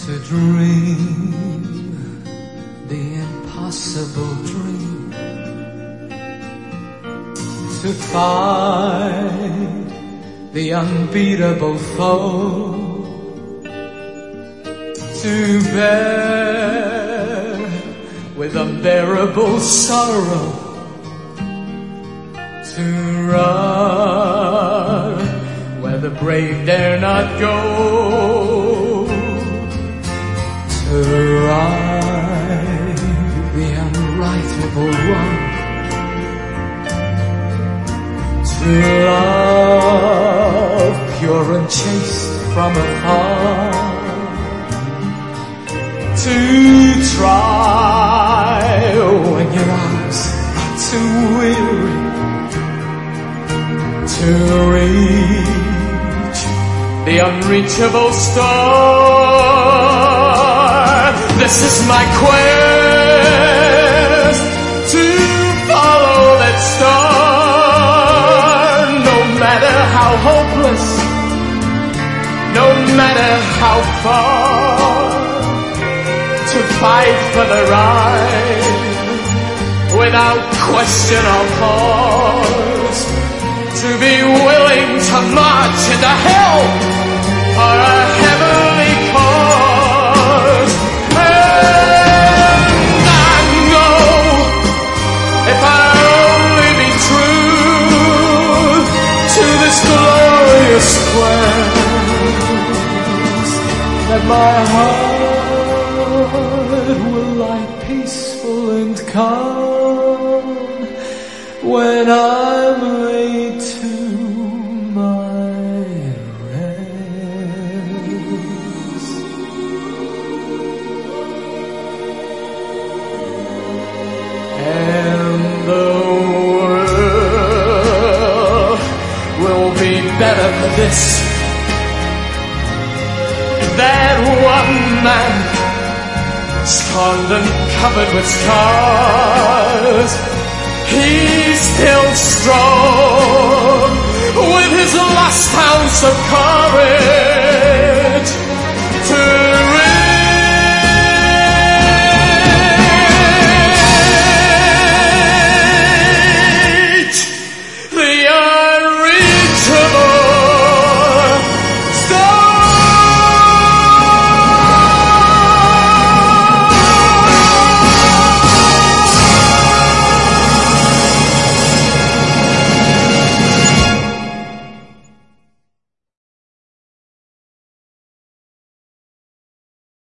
To dream the impossible dream, to fight the unbeatable foe, to bear with unbearable sorrow, to run where the brave dare not go, to right the unrightable wrong, to love pure and chaste from afar, to try when your arms are too weary, to reach the unreachable star. This is my quest, to follow that star, no matter how hopeless, no matter how far, to fight for the right without question or pause, to be willing to march into hell for a heavenly cause. And I know if I'll only be true to this glorious quest, that my heart will lie peaceful and calm when I'm laid to my rest. And the world will be better for this. That one man, scarred and covered with scars, he's still strong with his last ounce of courage.